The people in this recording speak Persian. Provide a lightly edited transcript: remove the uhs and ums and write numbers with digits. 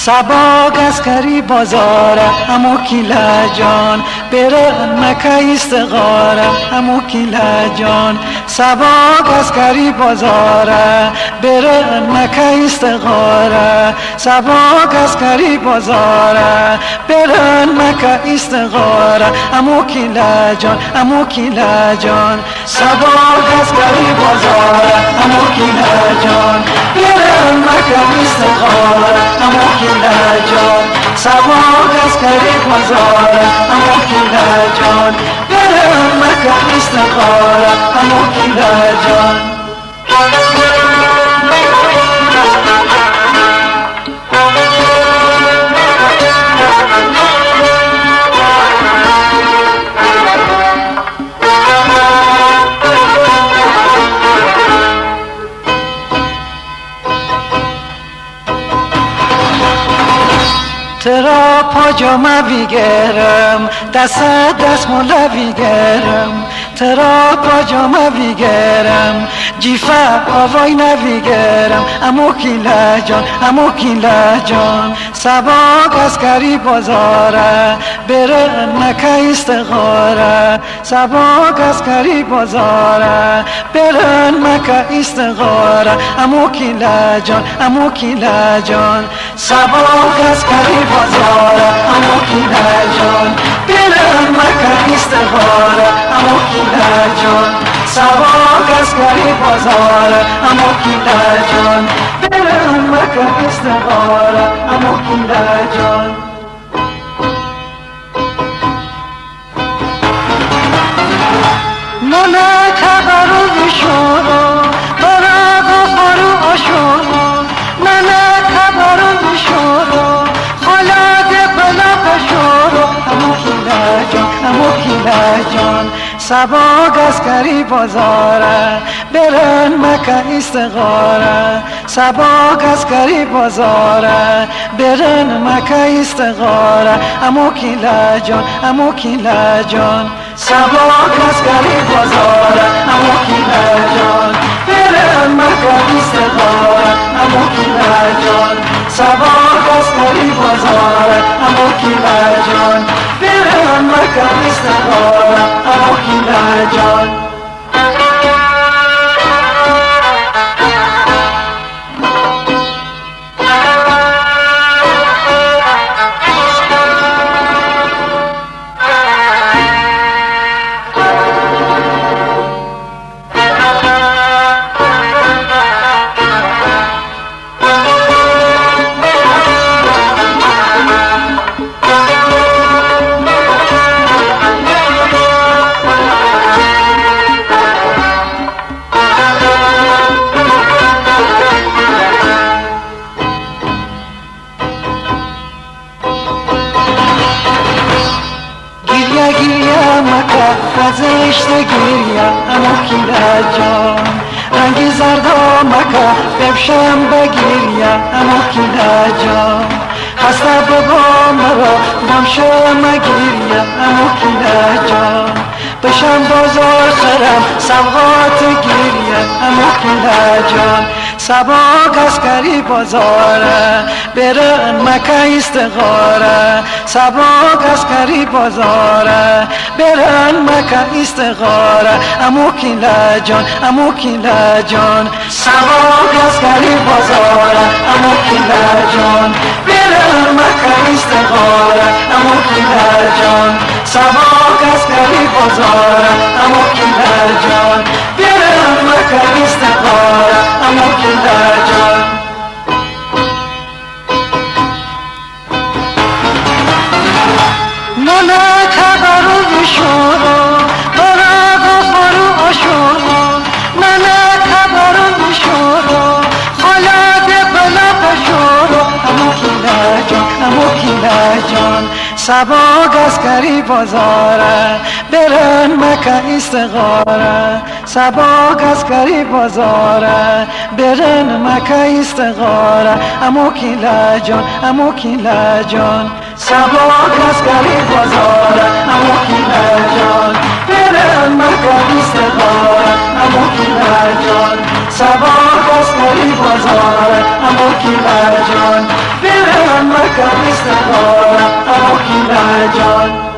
سباق اسکری بازاره امو کیله جان، برن مکه استغاره امو کیله جان. سباق اسکری بازاره برن مکه استغاره، سباق اسکری بازاره برن مکه استغاره امو کیله جان، امو کیله جان. سباق اسکری بازاره امو کیله جان، برن مکه استغاره امو کیله جان. سباق اسکری بازاره امو کیله جان، برن مکه استغاره امو کیله جان. ترا پاجامه بیگرم، دست موله بیگرم، ترا پاجامه بیگرم، جیفه آوای نبیگرم امو کیله جان، امو کیله جان. سباق اسکری بازاره برن مکه استغاره، سباق اسکری بازاره برن مکه استغاره امو کیله جان، امو کیله جان. سباق اسکری بازاره امو کیله جان، برن مکه استغاره امو کیله جان. سباق اسکری بازاره امو کیله جان، برن مکه استغاره امو کیله جان. ننه تبرو بشورو برا غفارو آشورو، ننه تبرو بشورو خالد بلا بشورو امو کیله جان، امو کیله جان. سباق اسکری بازاره برن مکه استغاره، سباق اسکری بازاره برن مکه استغاره امو کیله جان، امو کیله جان. سباق اسکری بازاره امو کیله جان، برن مکه استغاره امو کیله جان. سباق اسکری بازاره امو کیله جان، برن مکه استغاره امو کیله جان. زشت گریه امو کیله جان، رنگی زردا مکه بپشم بگیریه امو کیله جان. خسته بابا مرا بامشه مگیریه امو کیله جان، بشم بازار خرم سوغات گیریه امو کیله جان. سباق اسکری بازاره برن مکه استغاره، سباق اسکری بازاره برن مکه استغاره امو کیله جان، امو کیله جان. سباق اسکری بازاره امو کیله جان، برن مکه استغاره امو کیله جان. سباق اسکری بازاره امو کیله جان، برن مکه استغاره امو کیله جان. ننه تبرو بشورو برا غفارو آشورو، ننه تبرو بشورو خالد بلا بشورو امو کیله جان، امو کیله جان. سباق اسکری بازاره برن مکه استغاره، سباق اسکری بازاره برن مکه استغاره امو کیله جان، امو کیله جان. سباق اسکری بازاره امو کیله جان، برن مکه استغاره امو کیله جان. سباق اسکاری بازار اما کی مرجان برم مکم استخار اما کی مرجان